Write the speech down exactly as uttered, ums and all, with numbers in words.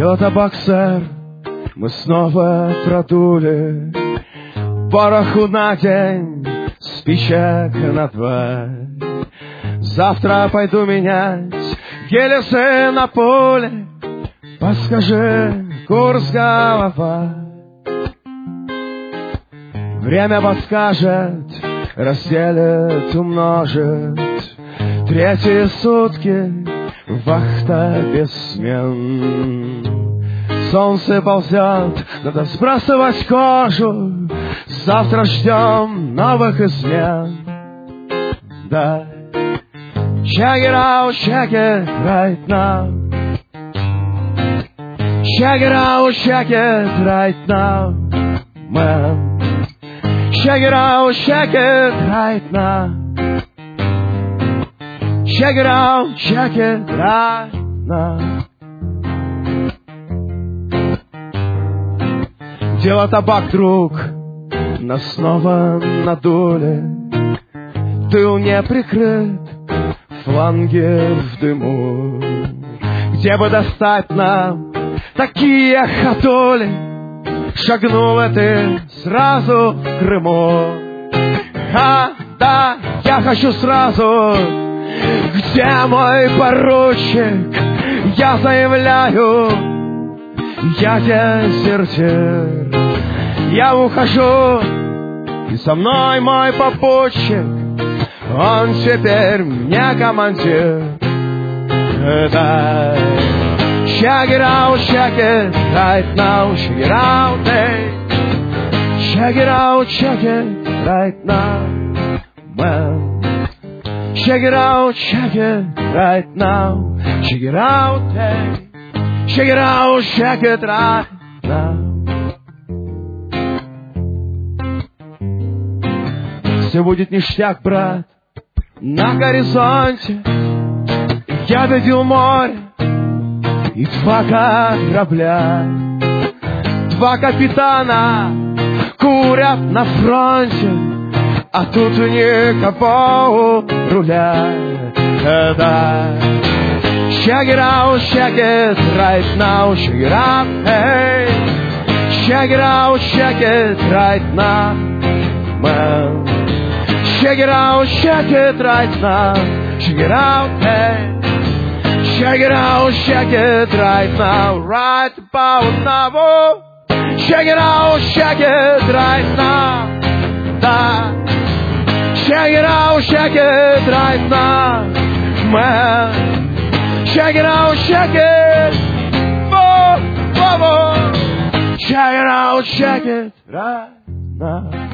Тело-табак, сэр, мы снова продули пороху на день, спичек на два. Завтра пойду менять гелисы на поле. Подскажи, курс голова. Время подскажет, разделит, умножит. Третьи сутки, вахта без смен. Солнце ползет, надо сбрасывать кожу. Завтра ждем новых измен. Да. Check it out, check it right now. Check it out, check it right now, man. Check it out, check it right now. Check it out, check it right now. Дело табак, друг, нас снова надули. Тыл не прикрыт, фланги в дыму. Где бы достать нам такие ходули? Шагнула ты сразу в Крыму. А, да, я хочу сразу. Где мой поручик? Я заявляю, я дезертир. Я ухожу, и со мной мой попутчик. Он теперь мне командир. Да. Check it out, check it right now. Check it out, hey. Check it out, check it right now, man. Check it out, check it right now. Check it out, hey. Check it out, check it right now. Все будет ништяк, брат. На горизонте я видел море и два корабля. Два капитана курят на фронте, а тут никого у руля. Да. Check it out, check it right now. Check it out, hey. Check it out, check it right now, man. Check it out, check it right now. Check it out, hey. Check it out, check it right now. Right about now. Check it out, check it right now. Da. Check it out, check it right now, man. Check it out, check it. Oh, oh, oh. Check it out, check it right now.